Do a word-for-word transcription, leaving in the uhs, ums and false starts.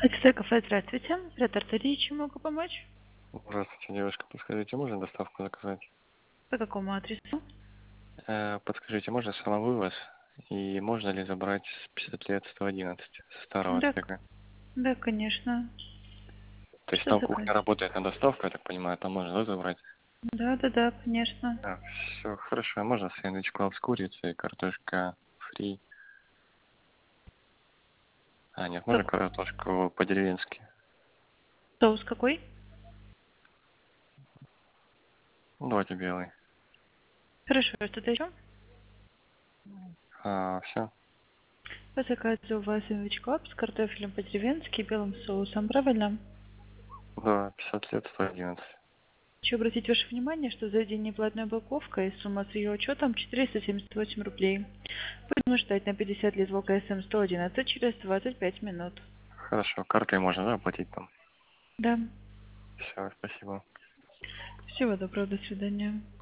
Экстра кафе, здравствуйте. Оператор Тарии, чем могу помочь? Здравствуйте, девушка. Подскажите, можно доставку заказать? По какому адресу? Э, подскажите, можно самовывоз? И можно ли забрать с пятьдесят лет сто одиннадцать со старого Да, отсека? да, конечно. То есть Что там заказать? кухня работает на доставку, я так понимаю, там можно, да, забрать? Да, да, да, конечно. А, все, хорошо. Можно сэндвич клаб с курицей, картошка фри. А, нет, можно Как- картошку по-деревенски. Соус какой? Ну, давайте белый. Хорошо, что-то еще? А, все. По заказу у вас сэндвич клаб с картофелем по-деревенски и белым соусом, правильно? Да, пятьдесят лет сто одиннадцать. Хочу обратить ваше внимание, что за день неплатная упаковка и сумма с ее учетом четыреста семьдесят восемь рублей. Будем ждать на пятьдесят лет волка эс эм сто одиннадцать через двадцать пять минут. Хорошо, картой можно, да, оплатить там? Да. Все, спасибо. Всего доброго, до свидания.